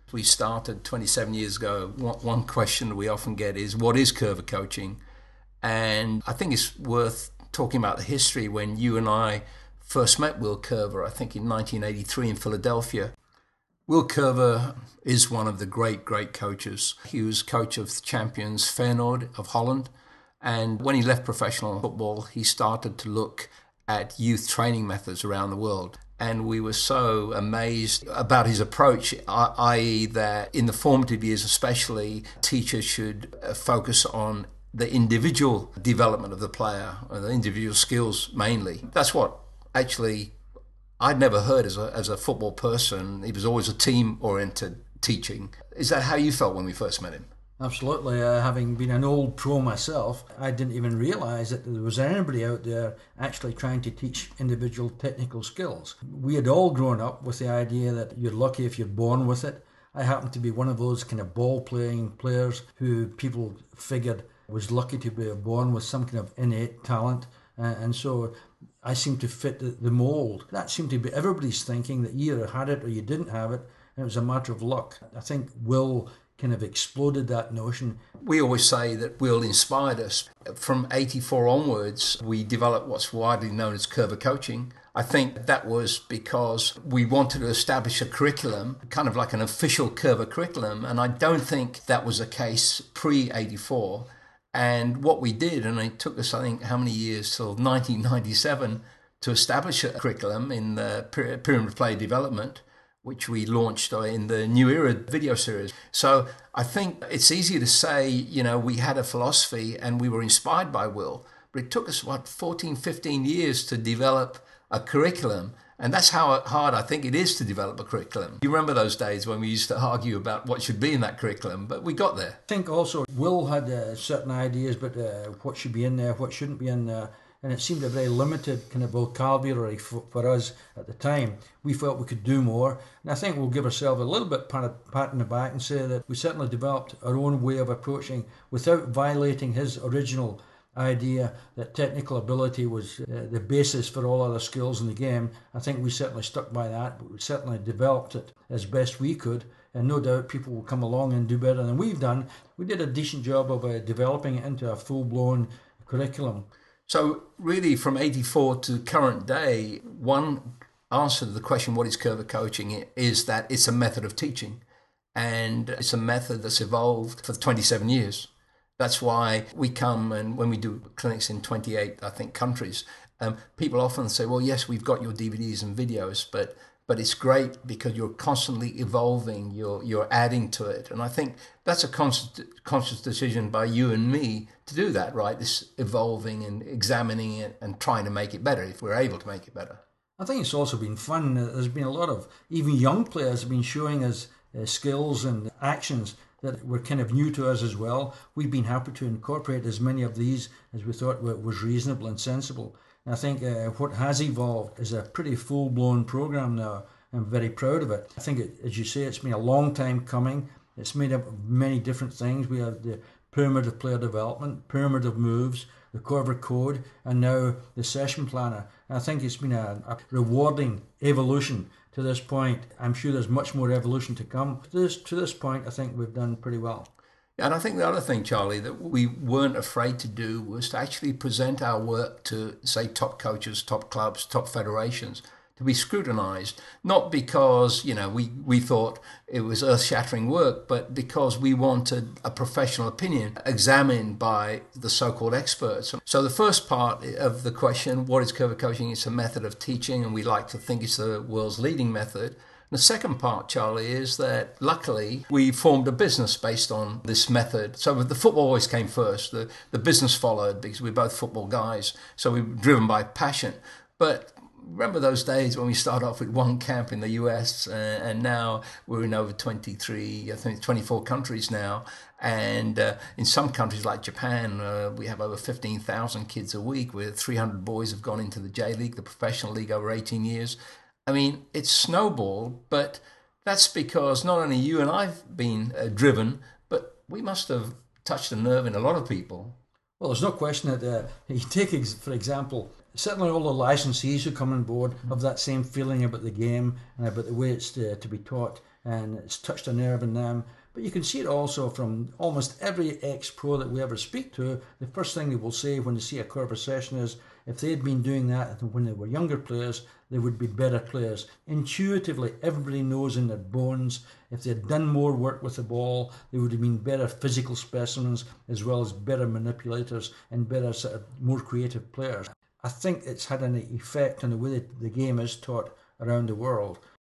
We started 27 years ago. One question we often get is, what is Curver coaching? And I think it's worth talking about the history when you and I first met Will Curver, I think in 1983 in Philadelphia. Will Curver is one of the great coaches. He was coach of the champions Feyenoord of Holland. And when he left professional football, he started to look at youth training methods around the world. And we were so amazed about his approach, i.e. that in the formative years especially, teachers should focus on the individual development of the player, or the individual skills mainly. That's what actually I'd never heard as a football person. He was always a team-oriented teaching. Is that how you felt when we first met him? Absolutely. Having been an old pro myself, I didn't even realise that there was anybody out there actually trying to teach individual technical skills. We had all grown up with the idea that you're lucky if you're born with it. I happened to be one of those kind of ball-playing players who people figured was lucky to be born with some kind of innate talent. And so I seemed to fit the mould. That seemed to be everybody's thinking, that you either had it or you didn't have it, and it was a matter of luck. I think Will kind of exploded that notion. We always say that Will inspired us. From 84 onwards, we developed what's widely known as Curver coaching. I think that was because we wanted to establish a curriculum, kind of like an official Curver curriculum, and I don't think that was the case pre-84. And what we did, and it took us, I think, how many years till 1997 to establish a curriculum in the Pyramid of Player Development, which we launched in the New Era video series. So I think it's easy to say, we had a philosophy and we were inspired by Will, but it took us, 14, 15 years to develop a curriculum. And that's how hard I think it is to develop a curriculum. You remember those days when we used to argue about what should be in that curriculum, but we got there. I think also Will had certain ideas about what should be in there, what shouldn't be in there. And it seemed a very limited kind of vocabulary for us at the time. We felt we could do more. And I think we'll give ourselves a little bit pat in the back and say that we certainly developed our own way of approaching without violating his original idea that technical ability was the basis for all other skills in the game. I think we certainly stuck by that, but we certainly developed it as best we could. And no doubt people will come along and do better than we've done. We did a decent job of developing it into a full-blown curriculum. So really from 84 to current day, one answer to the question, what is Curver coaching, is that it's a method of teaching. And it's a method that's evolved for 27 years. That's why we come, and when we do clinics in 28, I think, countries, people often say, well, yes, we've got your DVDs and videos, but it's great because you're constantly evolving, you're adding to it. And I think that's a conscious decision by you and me to do that, right? This evolving and examining it and trying to make it better if we're able to make it better. I think it's also been fun. There's been a lot of, even young players have been showing us skills and actions that were kind of new to us as well. We've been happy to incorporate as many of these as we thought was reasonable and sensible. And I think what has evolved is a pretty full-blown program now. I'm very proud of it. I think, as you say, it's been a long time coming. It's made up of many different things. We have the Pyramid of Player Development, Pyramid of Moves, the Curver Code, and now the Session Planner. And I think it's been a rewarding evolution to this point. I'm sure there's much more evolution to come. To this point, I think we've done pretty well. And I think the other thing, Charlie, that we weren't afraid to do was to actually present our work to, say, top coaches, top clubs, top federations, to be scrutinized, not because, we thought it was earth-shattering work, but because we wanted a professional opinion examined by the so-called experts. So the first part of the question, what is Curver coaching? It's a method of teaching, and we like to think it's the world's leading method. The second part, Charlie, is that luckily we formed a business based on this method. So the football always came first. The business followed because we're both football guys. So we were driven by passion. But remember those days when we started off with one camp in the US and now we're in over 23, I think 24 countries now. And in some countries like Japan, we have over 15,000 kids a week, where 300 boys have gone into the J League, the professional league, over 18 years. I mean, it's snowballed, but that's because not only you and I've been driven, but we must have touched a nerve in a lot of people. Well, there's no question that you take, for example, certainly all the licensees who come on board have that same feeling about the game and about the way it's to be taught. and it's touched a nerve in them. But you can see it also from almost every ex-pro that we ever speak to. The first thing they will say when they see a curve session is, if they had been doing that when they were younger players, they would be better players. Intuitively, everybody knows in their bones, if they had done more work with the ball, they would have been better physical specimens, as well as better manipulators and better sort of more creative players. I think it's had an effect on the way that the game is taught around the world.